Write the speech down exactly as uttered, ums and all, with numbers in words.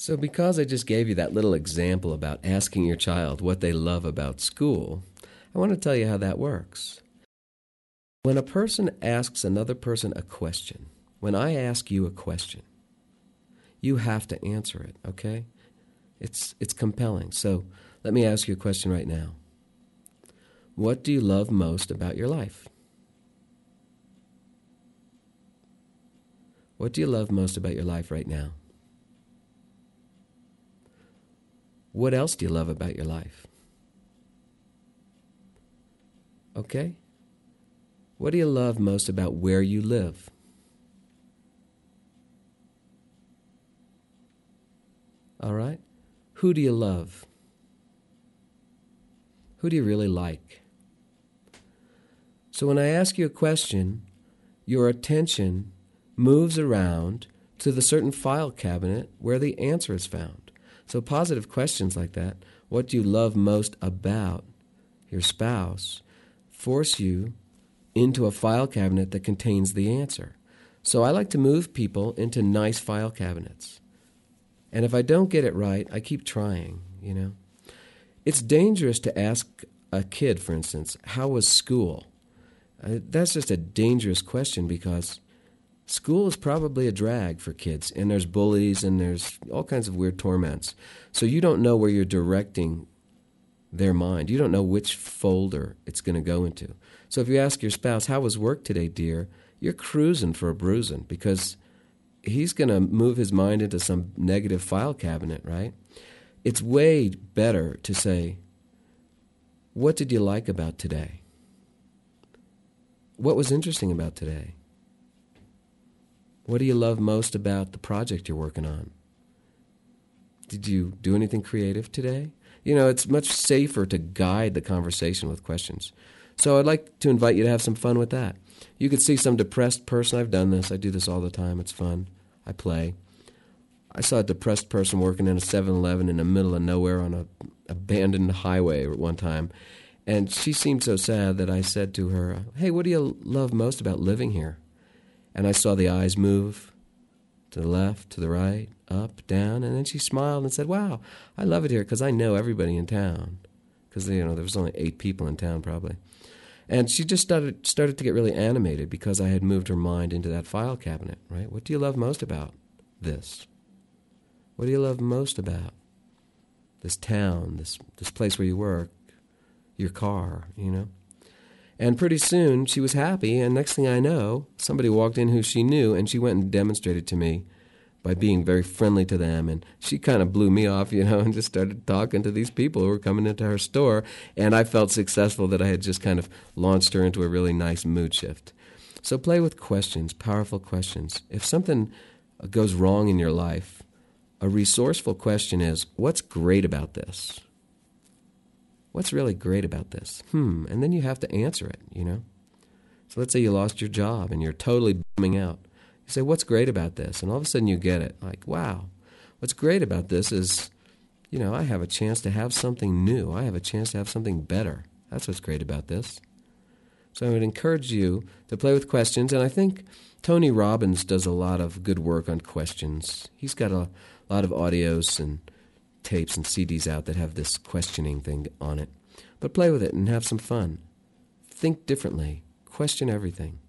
So because I just gave you that little example about asking your child what they love about school, I want to tell you how that works. When a person asks another person a question, when I ask you a question, you have to answer it, okay? It's it's compelling. So let me ask you a question right now. What do you love most about your life? What do you love most about your life right now? What else do you love about your life? Okay? What do you love most about where you live? All right? Who do you love? Who do you really like? So when I ask you a question, your attention moves around to the certain file cabinet where the answer is found. So positive questions like that, what do you love most about your spouse, force you into a file cabinet that contains the answer. So I like to move people into nice file cabinets. And if I don't get it right, I keep trying, you know. It's dangerous to ask a kid, for instance, how was school? Uh, that's just a dangerous question because school is probably a drag for kids, and there's bullies and there's all kinds of weird torments. So you don't know where you're directing their mind. You don't know which folder it's going to go into. So if you ask your spouse, how was work today, dear? You're cruising for a bruising because he's going to move his mind into some negative file cabinet, right? It's way better to say, what did you like about today? What was interesting about today? What do you love most about the project you're working on? Did you do anything creative today? You know, it's much safer to guide the conversation with questions. So I'd like to invite you to have some fun with that. You could see some depressed person. I've done this. I do this all the time. It's fun. I play. I saw a depressed person working in a seven eleven in the middle of nowhere on a abandoned highway at one time. And she seemed so sad that I said to her, hey, what do you love most about living here? And I saw the eyes move to the left, to the right, up, down, and then she smiled and said, wow, I love it here because I know everybody in town. Because, you know, there was only eight people in town probably. And she just started started to get really animated because I had moved her mind into that file cabinet, right? What do you love most about this? What do you love most about this town, this this place where you work, your car, you know? And pretty soon she was happy, and next thing I know, somebody walked in who she knew, and she went and demonstrated to me by being very friendly to them. And she kind of blew me off, you know, and just started talking to these people who were coming into her store. And I felt successful that I had just kind of launched her into a really nice mood shift. So play with questions, powerful questions. If something goes wrong in your life, a resourceful question is, what's great about this? What's really great about this? Hmm, and then you have to answer it, you know. So let's say you lost your job and you're totally bumming out. You say, what's great about this? And all of a sudden you get it. Like, wow, what's great about this is, you know, I have a chance to have something new. I have a chance to have something better. That's what's great about this. So I would encourage you to play with questions. And I think Tony Robbins does a lot of good work on questions. He's got a lot of audios and tapes and C Ds out that have this questioning thing on it. But play with it and have some fun. Think differently. Question everything.